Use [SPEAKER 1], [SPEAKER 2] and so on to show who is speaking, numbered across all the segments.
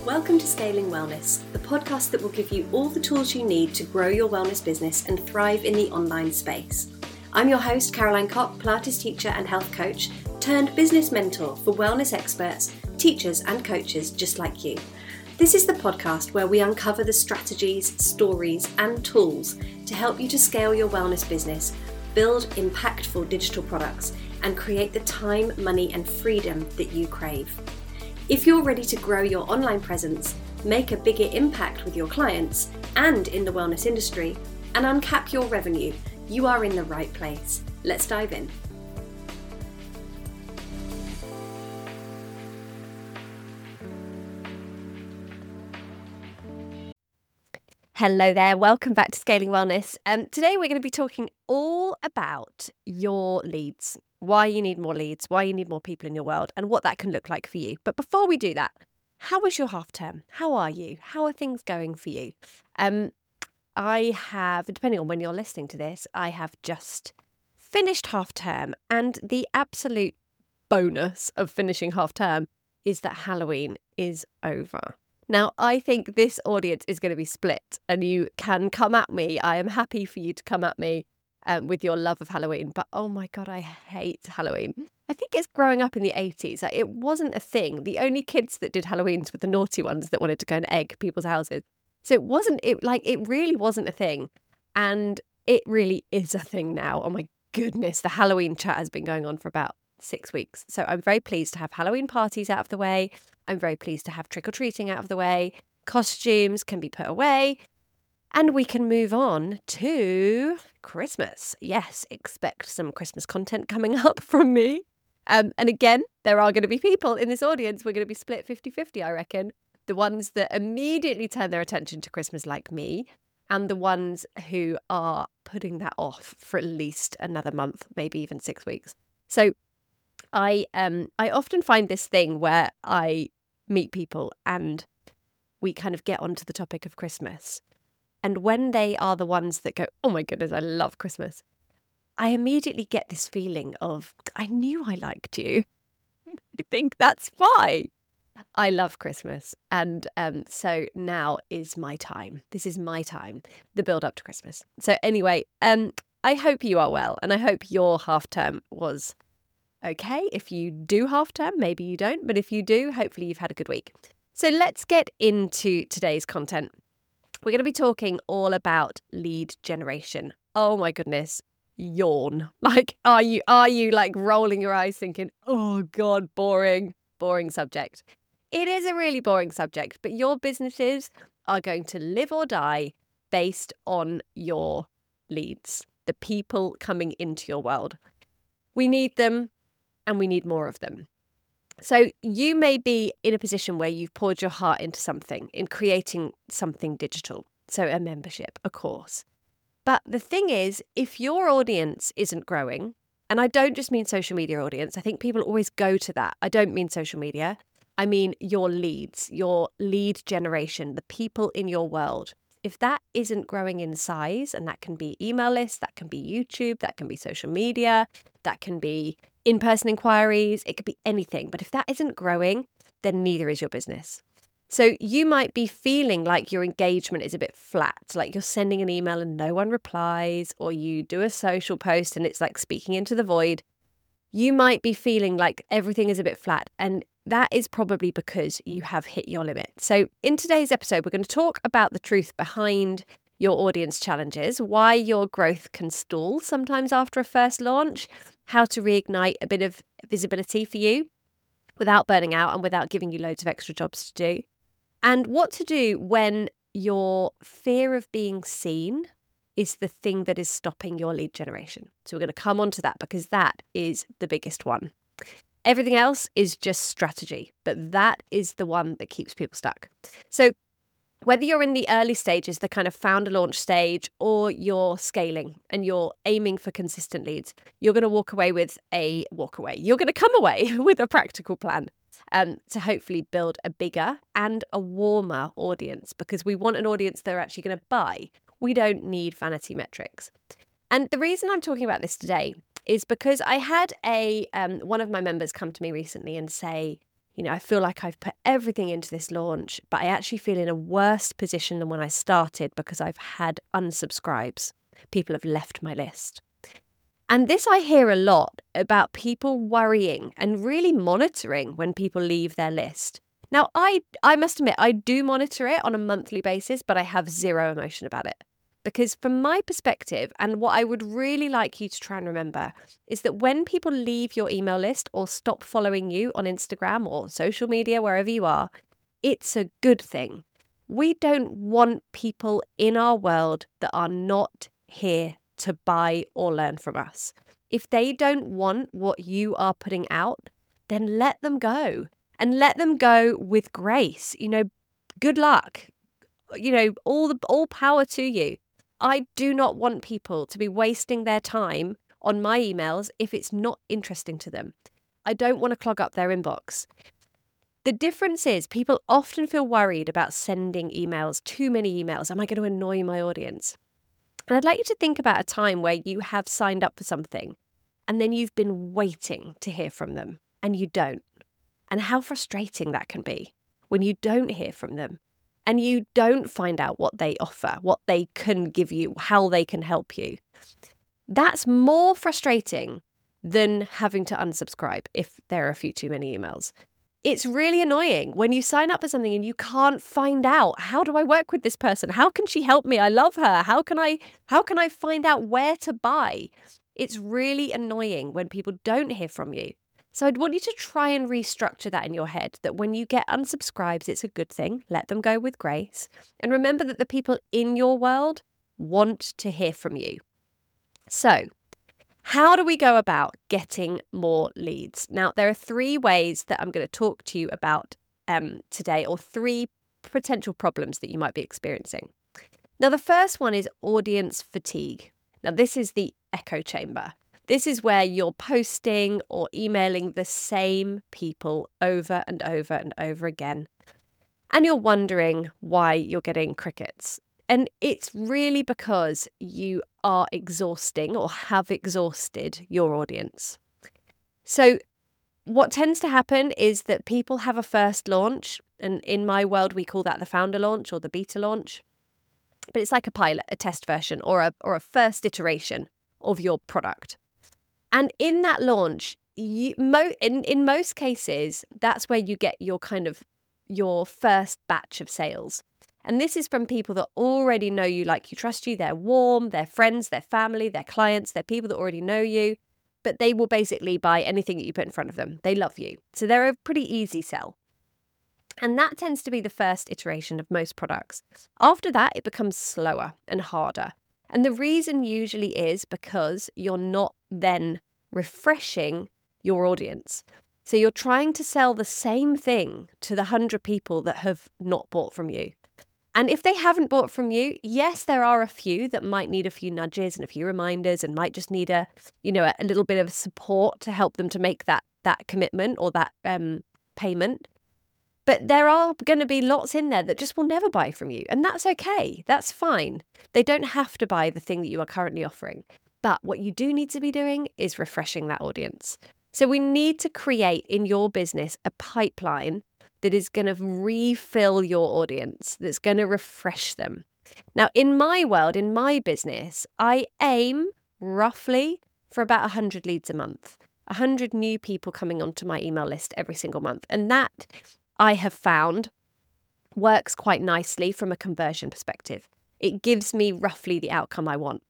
[SPEAKER 1] Welcome to Scaling Wellness, the podcast that will give you all the tools you need to grow your wellness business and thrive in the online space. I'm your host, Caroline Kopp, Pilates teacher and health coach, turned business mentor for wellness experts, teachers and coaches just like you. This is the podcast where we uncover the strategies, stories and tools to help you to scale your wellness business, build impactful digital products, and create the time, money and freedom that you crave. If you're ready to grow your online presence, make a bigger impact with your clients and in the wellness industry, and uncap your revenue, you are in the right place. Let's dive in. Hello there, welcome back to Scaling Wellness. Today we're going to be talking all about your leads, why you need more leads, why you need more people in your world, and what that can look like for you. But before we do that, how was your half term? How are you? How are things going for you? I have, depending on when you're listening to this, I have just finished half term, and the absolute bonus of finishing half term is that Halloween is over. Now, I think this audience is going to be split, and you can come at me. I am happy for you to come at me with your love of Halloween, but oh my God, I hate Halloween. I think it's growing up in the 80s. Like, it wasn't a thing. The only kids that did Halloweens were the naughty ones that wanted to go and egg people's houses. So it really wasn't a thing. And it really is a thing now. Oh my goodness, the Halloween chat has been going on for about 6 weeks. So I'm very pleased to have Halloween parties out of the way. I'm very pleased to have trick-or-treating out of the way. Costumes can be put away. And we can move on to Christmas. Yes, expect some Christmas content coming up from me. And again, there are going to be people in this audience. We're going to be split 50-50, I reckon. The ones that immediately turn their attention to Christmas like me, and the ones who are putting that off for at least another month, maybe even 6 weeks. So I often find this thing where I meet people and we kind of get onto the topic of Christmas. And when they are the ones that go, oh my goodness, I love Christmas, I immediately get this feeling of, I knew I liked you. I think that's why. I love Christmas. And so now is my time. This is my time, the build up to Christmas. So anyway, I hope you are well. And I hope your half term was okay. If you do half term, maybe you don't. But if you do, hopefully you've had a good week. So let's get into today's content. We're going to be talking all about lead generation. Oh my goodness, yawn. Like, are you like rolling your eyes thinking, oh God, boring subject. It is a really boring subject, but your businesses are going to live or die based on your leads, the people coming into your world. We need them and we need more of them. So you may be in a position where you've poured your heart into something, in creating something digital. So a membership, a course. But the thing is, if your audience isn't growing, and I don't just mean social media audience, I think people always go to that. I don't mean social media. I mean your leads, your lead generation, the people in your world. If that isn't growing in size, and that can be email lists, that can be YouTube, that can be social media, that can be in-person inquiries, it could be anything. But if that isn't growing, then neither is your business. So you might be feeling like your engagement is a bit flat, like you're sending an email and no one replies, or you do a social post and it's like speaking into the void. You might be feeling like everything is a bit flat, and that is probably because you have hit your limit. So in today's episode, we're going to talk about the truth behind your audience challenges, why your growth can stall sometimes after a first launch, how to reignite a bit of visibility for you without burning out and without giving you loads of extra jobs to do, and what to do when your fear of being seen is the thing that is stopping your lead generation. So we're going to come on to that because that is the biggest one. Everything else is just strategy, but that is the one that keeps people stuck. So whether you're in the early stages, the kind of founder launch stage, or you're scaling and you're aiming for consistent leads, you're going to You're going to come away with a practical plan to hopefully build a bigger and a warmer audience, because we want an audience that are actually going to buy. We don't need vanity metrics. And the reason I'm talking about this today is because I had one of my members come to me recently and say, I feel like I've put everything into this launch, but I actually feel in a worse position than when I started because I've had unsubscribes. People have left my list. And this I hear a lot about people worrying and really monitoring when people leave their list. Now, I must admit, I do monitor it on a monthly basis, but I have zero emotion about it. Because from my perspective, and what I would really like you to try and remember, is that when people leave your email list or stop following you on Instagram or social media, wherever you are, it's a good thing. We don't want people in our world that are not here to buy or learn from us. If they don't want what you are putting out, then let them go, and let them go with grace. Good luck. All power to you. I do not want people to be wasting their time on my emails if it's not interesting to them. I don't want to clog up their inbox. The difference is people often feel worried about sending emails, too many emails. Am I going to annoy my audience? And I'd like you to think about a time where you have signed up for something and then you've been waiting to hear from them and you don't. And how frustrating that can be when you don't hear from them and you don't find out what they offer, what they can give you, how they can help you. That's more frustrating than having to unsubscribe if there are a few too many emails. It's really annoying when you sign up for something and you can't find out, how do I work with this person? How can she help me? I love her. How can I find out where to buy? It's really annoying when people don't hear from you. So I'd want you to try and restructure that in your head, that when you get unsubscribes, it's a good thing. Let them go with grace. And remember that the people in your world want to hear from you. So how do we go about getting more leads? Now, there are 3 ways that I'm going to talk to you about today, or 3 potential problems that you might be experiencing. Now, the first one is audience fatigue. Now, this is the echo chamber. This is where you're posting or emailing the same people over and over and over again, and you're wondering why you're getting crickets. And it's really because you are exhausting or have exhausted your audience. So what tends to happen is that people have a first launch, and in my world, we call that the founder launch or the beta launch. But it's like a pilot, a test version, or a first iteration of your product. And in that launch, in most cases, that's where you get your first batch of sales. And this is from people that already know you, like you, trust you. They're warm, they're friends, they're family, they're clients, they're people that already know you, but they will basically buy anything that you put in front of them. They love you. So they're a pretty easy sell. And that tends to be the first iteration of most products. After that, it becomes slower and harder. And the reason usually is because you're not then refreshing your audience. So you're trying to sell the same thing to the 100 people that have not bought from you. And if they haven't bought from you, yes, there are a few that might need a few nudges and a few reminders and might just need a little bit of support to help them to make that commitment or that payment. But there are going to be lots in there that just will never buy from you. And that's okay. That's fine. They don't have to buy the thing that you are currently offering. But what you do need to be doing is refreshing that audience. So we need to create in your business a pipeline that is going to refill your audience, that's going to refresh them. Now, in my world, in my business, I aim roughly for about 100 leads a month, 100 new people coming onto my email list every single month. And that, I have found, works quite nicely from a conversion perspective. It gives me roughly the outcome I want.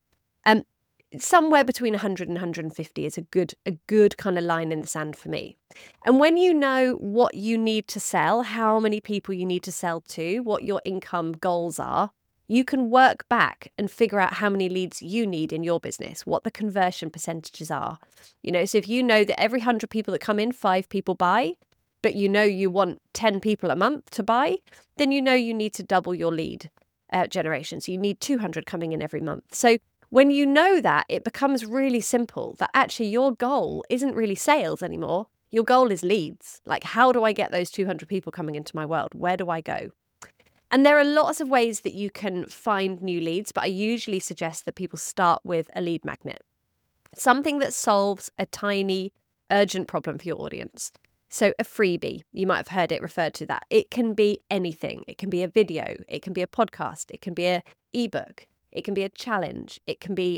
[SPEAKER 1] Somewhere between 100 and 150 is a good kind of line in the sand for me. And when you know what you need to sell, how many people you need to sell to, what your income goals are, you can work back and figure out how many leads you need in your business, what the conversion percentages are. So if you know that every 100 people that come in, 5 people buy, but you want 10 people a month to buy, then you need to double your lead generation. So you need 200 coming in every month. So when you know that, it becomes really simple that actually your goal isn't really sales anymore. Your goal is leads. Like, how do I get those 200 people coming into my world? Where do I go? And there are lots of ways that you can find new leads, but I usually suggest that people start with a lead magnet, something that solves a tiny, urgent problem for your audience. So a freebie, you might have heard it referred to that. It can be anything. It can be a video. It can be a podcast. It can be an ebook. It can be a challenge. It can be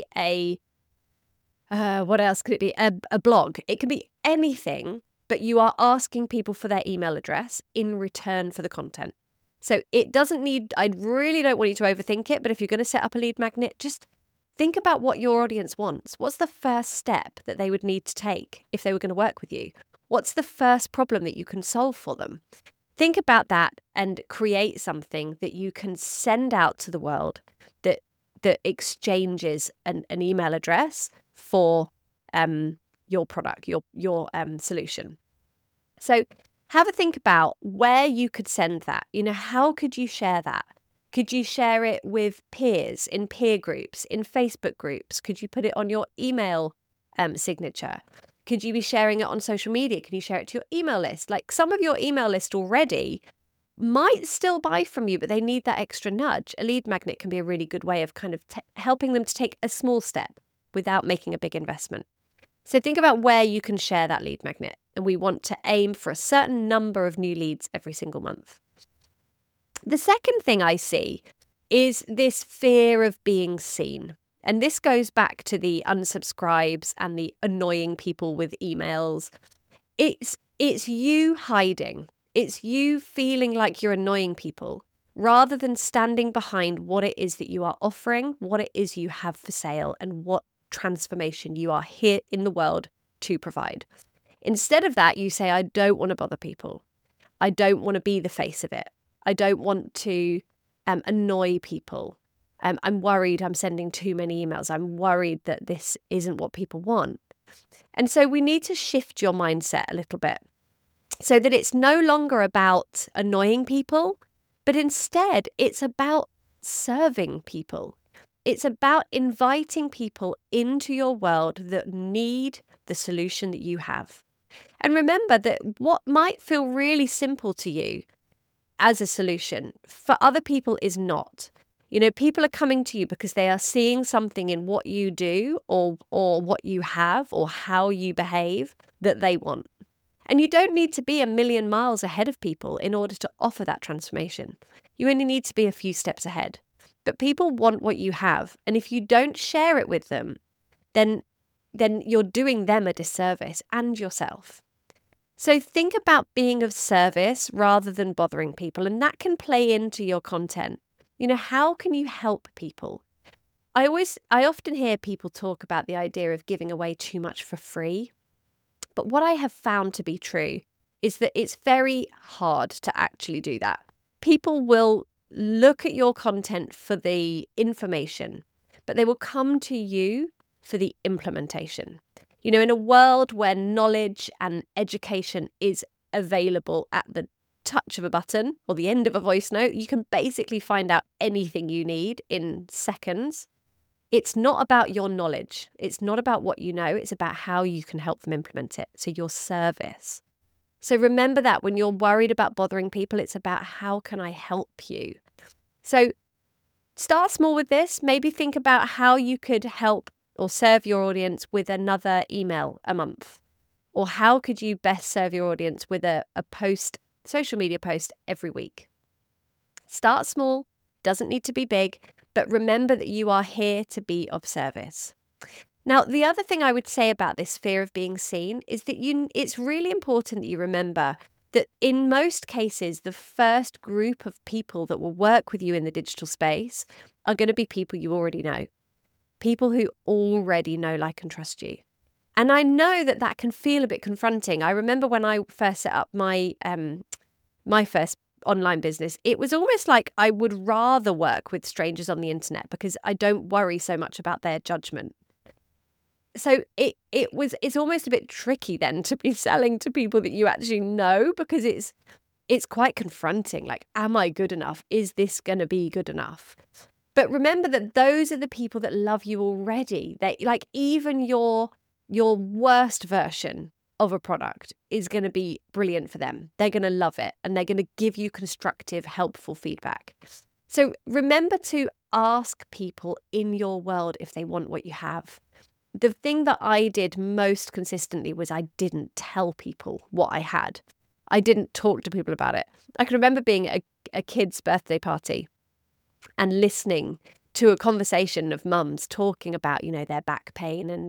[SPEAKER 1] what else could it be? A blog. It can be anything, but you are asking people for their email address in return for the content. So it doesn't need, I really don't want you to overthink it, but if you're going to set up a lead magnet, just think about what your audience wants. What's the first step that they would need to take if they were going to work with you? What's the first problem that you can solve for them? Think about that and create something that you can send out to the world that exchanges an email address for your product, your solution. So have a think about where you could send that. How could you share that? Could you share it with peers in peer groups, in Facebook groups? Could you put it on your email signature? Could you be sharing it on social media? Can you share it to your email list? Like, some of your email list already might still buy from you, but they need that extra nudge. A lead magnet can be a really good way of kind of helping them to take a small step without making a big investment. So think about where you can share that lead magnet. And we want to aim for a certain number of new leads every single month. The second thing I see is this fear of being seen. And this goes back to the unsubscribes and the annoying people with emails. It's you hiding. It's you feeling like you're annoying people rather than standing behind what it is that you are offering, what it is you have for sale, and what transformation you are here in the world to provide. Instead of that, you say, I don't want to bother people. I don't want to be the face of it. I don't want to annoy people. I'm worried I'm sending too many emails. I'm worried that this isn't what people want. And so we need to shift your mindset a little bit so that it's no longer about annoying people, but instead it's about serving people. It's about inviting people into your world that need the solution that you have. And remember that what might feel really simple to you as a solution, for other people is not. People are coming to you because they are seeing something in what you do or what you have or how you behave that they want. And you don't need to be a million miles ahead of people in order to offer that transformation. You only need to be a few steps ahead. But people want what you have. And if you don't share it with them, then you're doing them a disservice and yourself. So think about being of service rather than bothering people. And that can play into your content. How can you help people? I often hear people talk about the idea of giving away too much for free. But what I have found to be true is that it's very hard to actually do that. People will look at your content for the information, but they will come to you for the implementation. In a world where knowledge and education is available at the touch of a button or the end of a voice note, you can basically find out anything you need in seconds. It's not about your knowledge. It's not about what you know. It's about how you can help them implement it. So your service. So remember that when you're worried about bothering people, it's about how can I help you? So start small with this. Maybe think about how you could help or serve your audience with another email a month. Or how could you best serve your audience with a social media post every week? Start small, doesn't need to be big, but remember that you are here to be of service. Now, the other thing I would say about this fear of being seen is that it's really important that you remember that in most cases, the first group of people that will work with you in the digital space are going to be people you already know. People who already know, like, and trust you. And I know that can feel a bit confronting. I remember when I first set up my first online business, it was almost like I would rather work with strangers on the internet because I don't worry so much about their judgment. So it's almost a bit tricky then to be selling to people that you actually know, because it's quite confronting. Like, am I good enough? Is this going to be good enough? But remember that those are the people that love you already. They, like, even your worst version of a product is going to be brilliant for them. They're going to love it and they're going to give you constructive, helpful feedback. So remember to ask people in your world if they want what you have. the thing that I did most consistently was I didn't tell people what I had. I didn't talk to people about it. I can remember being at a kid's birthday party and listening to a conversation of mums talking about, their back pain and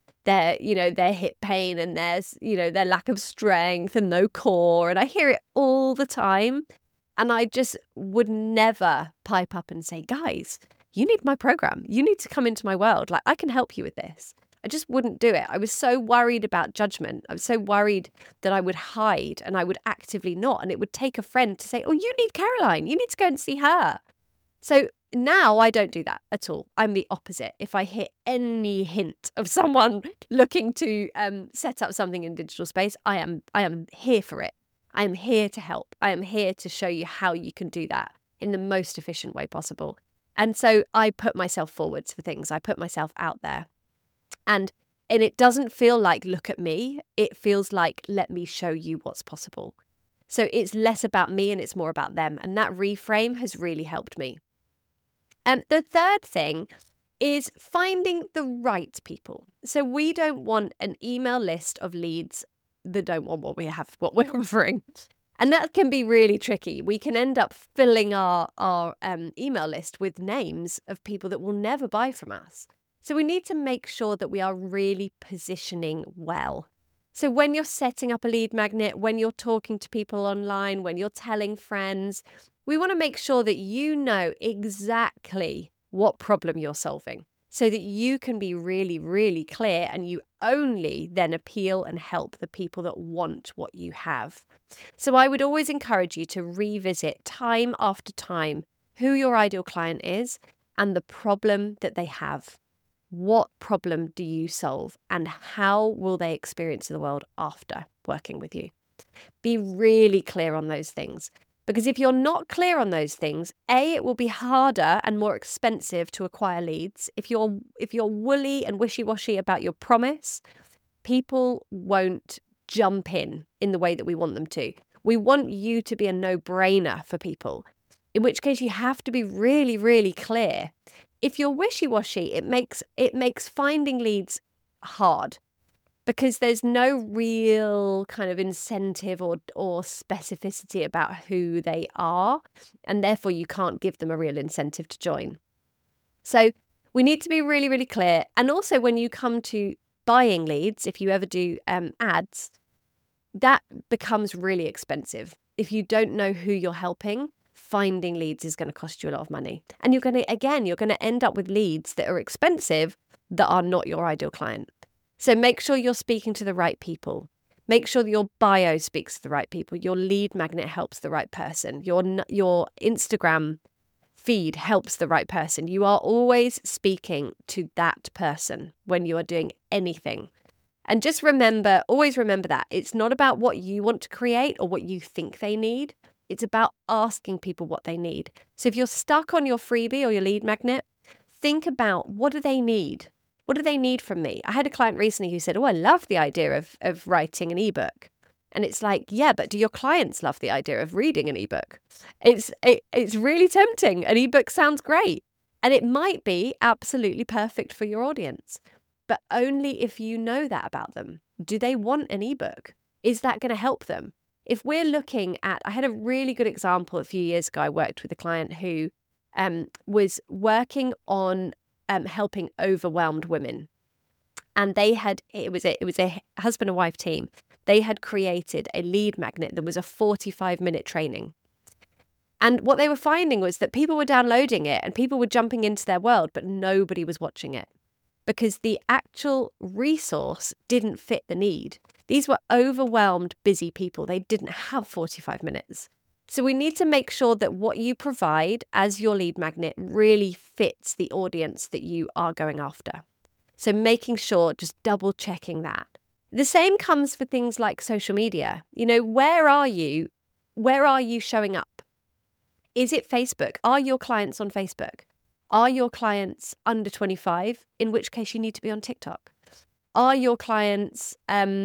[SPEAKER 1] their hip pain and their lack of strength and no core. And I hear it all the time. And I just would never pipe up and say, guys, you need my program. You need to come into my world. Like, I can help you with this. I just wouldn't do it. I was so worried about judgment. I was so worried that I would hide and I would actively not. And it would take a friend to say, oh, you need Caroline. You need to go and see her. So now I don't do that at all. I'm the opposite. If I hear any hint of someone looking to set up something in digital space, I am here for it. I am here to help. I am here to show you how you can do that in the most efficient way possible. And so I put myself forwards for things. I put myself out there. And it doesn't feel like, look at me. It feels like, let me show you what's possible. So it's less about me and it's more about them. And that reframe has really helped me. And the third thing is finding the right people. So we don't want an email list of leads that don't want what we're offering. And that can be really tricky. We can end up filling our email list with names of people that will never buy from us. So we need to make sure that we are really positioning well. So when you're setting up a lead magnet, when you're talking to people online, when you're telling friends, we want to make sure that you know exactly what problem you're solving so that you can be really, really clear and you only then appeal and help the people that want what you have. So I would always encourage you to revisit time after time who your ideal client is and the problem that they have. What problem do you solve and how will they experience the world after working with you? Be really clear on those things. Because if you're not clear on those things, it will be harder and more expensive to acquire leads. If you're woolly and wishy-washy about your promise, people won't jump in the way that we want them to. We want you to be a no-brainer for people, in which case you have to be really, really clear. If you're wishy-washy, it makes finding leads hard. Because there's no real kind of incentive or specificity about who they are, and therefore you can't give them a real incentive to join. So we need to be really, really clear. And also when you come to buying leads, if you ever do ads, that becomes really expensive. If you don't know who you're helping, finding leads is going to cost you a lot of money. And you're going to end up with leads that are expensive that are not your ideal client. So make sure you're speaking to the right people. Make sure that your bio speaks to the right people. Your lead magnet helps the right person. Your Instagram feed helps the right person. You are always speaking to that person when you are doing anything. And just always remember that. It's not about what you want to create or what you think they need. It's about asking people what they need. So if you're stuck on your freebie or your lead magnet, think about, what do they need? What do they need from me? I had a client recently who said, oh, I love the idea of writing an ebook. And it's like, yeah, but do your clients love the idea of reading an ebook? It's really tempting. An ebook sounds great. And it might be absolutely perfect for your audience, but only if you know that about them. Do they want an ebook? Is that going to help them? If we're looking at, I had a really good example a few years ago. I worked with a client who was working on helping overwhelmed women. And it was a husband and wife team. They had created a lead magnet that was a 45-minute training. And what they were finding was that people were downloading it and people were jumping into their world, but nobody was watching it because the actual resource didn't fit the need. These were overwhelmed, busy people. They didn't have 45 minutes. So we need to make sure that what you provide as your lead magnet really fits the audience that you are going after. So making sure, just double checking that. The same comes for things like social media. Where are you? Where are you showing up? Is it Facebook? Are your clients on Facebook? Are your clients under 25? In which case you need to be on TikTok. Are your clients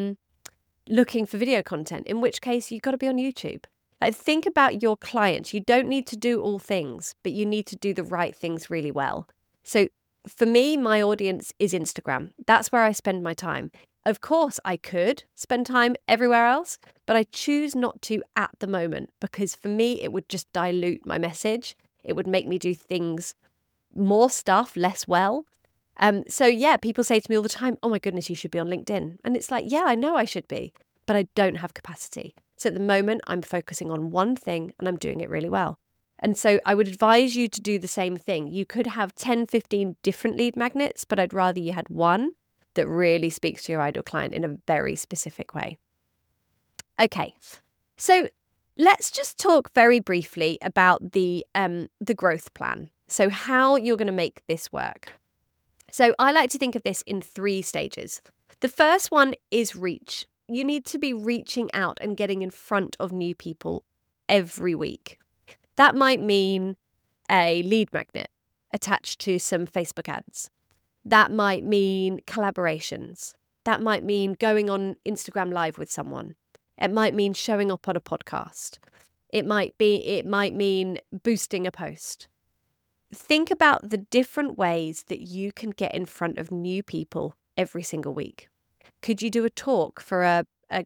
[SPEAKER 1] looking for video content? In which case you've got to be on YouTube. Think about your clients. You don't need to do all things, but you need to do the right things really well. So for me, my audience is Instagram. That's where I spend my time. Of course, I could spend time everywhere else, but I choose not to at the moment because for me, it would just dilute my message. It would make me do things, more stuff, less well. So yeah, people say to me all the time, oh my goodness, you should be on LinkedIn. And it's like, yeah, I know I should be, but I don't have capacity. So at the moment, I'm focusing on one thing and I'm doing it really well. And so I would advise you to do the same thing. You could have 10, 15 different lead magnets, but I'd rather you had one that really speaks to your ideal client in a very specific way. Okay, so let's just talk very briefly about the growth plan. So how you're going to make this work. So I like to think of this in 3 stages. The first one is reach. You need to be reaching out and getting in front of new people every week. That might mean a lead magnet attached to some Facebook ads. That might mean collaborations. That might mean going on Instagram Live with someone. It might mean showing up on a podcast. It might mean boosting a post. Think about the different ways that you can get in front of new people every single week. Could you do a talk for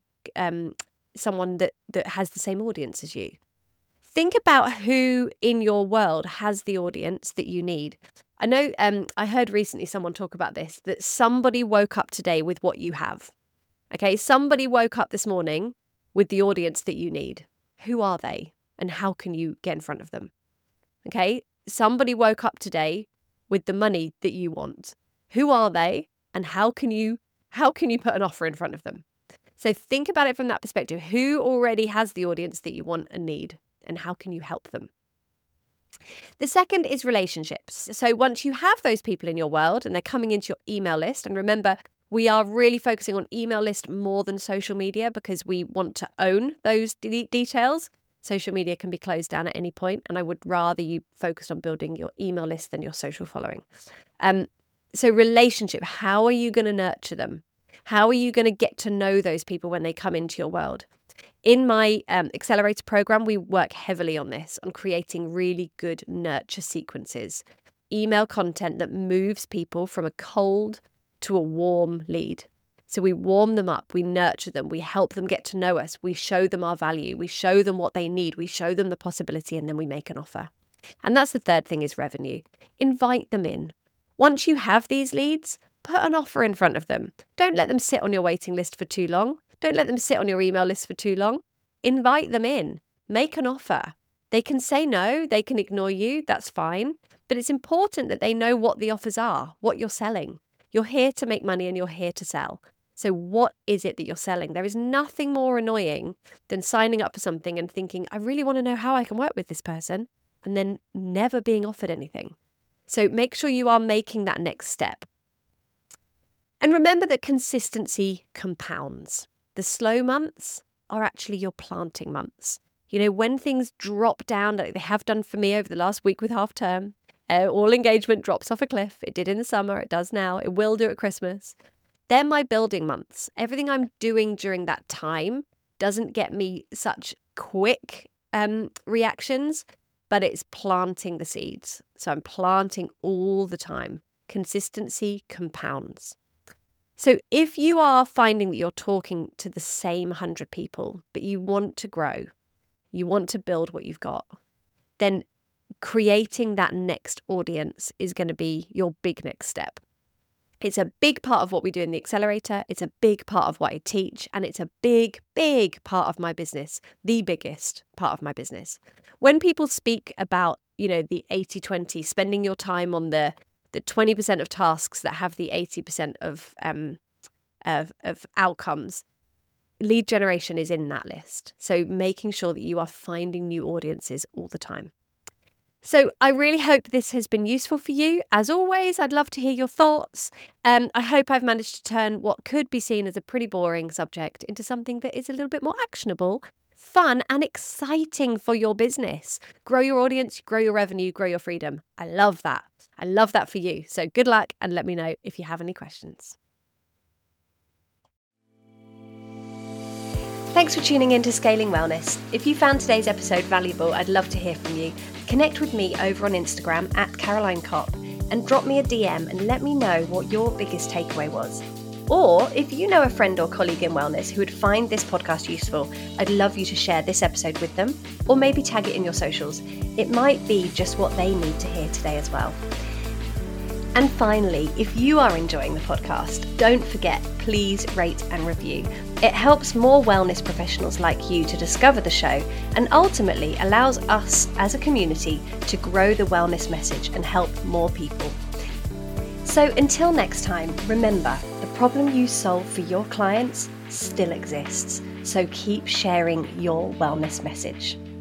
[SPEAKER 1] someone that has the same audience as you? Think about who in your world has the audience that you need. I know I heard recently someone talk about this, that somebody woke up today with what you have. Okay, somebody woke up this morning with the audience that you need. Who are they and how can you get in front of them? Okay, somebody woke up today with the money that you want. Who are they and how can you put an offer in front of them? So think about it from that perspective. Who already has the audience that you want and need? And how can you help them? The second is relationships. So once you have those people in your world and they're coming into your email list, and remember, we are really focusing on email list more than social media because we want to own those details. Social media can be closed down at any point, and I would rather you focus on building your email list than your social following. So relationship, how are you going to nurture them? How are you going to get to know those people when they come into your world? In my accelerator program, we work heavily on this, on creating really good nurture sequences, email content that moves people from a cold to a warm lead. So we warm them up, we nurture them, we help them get to know us, we show them our value, we show them what they need, we show them the possibility, and then we make an offer. And that's the third thing, is revenue. Invite them in. Once you have these leads, put an offer in front of them. Don't let them sit on your waiting list for too long. Don't let them sit on your email list for too long. Invite them in. Make an offer. They can say no, they can ignore you, that's fine. But it's important that they know what the offers are, what you're selling. You're here to make money and you're here to sell. So what is it that you're selling? There is nothing more annoying than signing up for something and thinking, I really want to know how I can work with this person, and then never being offered anything. So make sure you are making that next step. And remember that consistency compounds. The slow months are actually your planting months. You know, when things drop down, like they have done for me over the last week with half term, all engagement drops off a cliff. It did in the summer, it does now, it will do at Christmas. They're my building months. Everything I'm doing during that time doesn't get me such quick reactions, but it's planting the seeds. So I'm planting all the time. Consistency compounds. So if you are finding that you're talking to the same 100 people, but you want to grow, you want to build what you've got, then creating that next audience is going to be your big next step. It's a big part of what we do in the accelerator. It's a big part of what I teach. And it's a big, big part of my business, the biggest part of my business. When people speak about, you know, the 80-20, spending your time on the 20% of tasks that have the 80% of outcomes, lead generation is in that list. So making sure that you are finding new audiences all the time. So I really hope this has been useful for you. As always, I'd love to hear your thoughts. I hope I've managed to turn what could be seen as a pretty boring subject into something that is a little bit more actionable, fun, and exciting for your business. Grow your audience, grow your revenue, grow your freedom. I love that. I love that for you. So good luck, and let me know if you have any questions. Thanks for tuning in to Scaling Wellness. If you found today's episode valuable, I'd love to hear from you. Connect with me over on Instagram @Caroline Kopp. and drop me a DM and let me know what your biggest takeaway was. Or if you know a friend or colleague in wellness who would find this podcast useful, I'd love you to share this episode with them, or maybe tag it in your socials. It might be just what they need to hear today as well. And finally, if you are enjoying the podcast, don't forget, please rate and review. It helps more wellness professionals like you to discover the show and ultimately allows us as a community to grow the wellness message and help more people. So until next time, remember, the problem you solve for your clients still exists. So keep sharing your wellness message.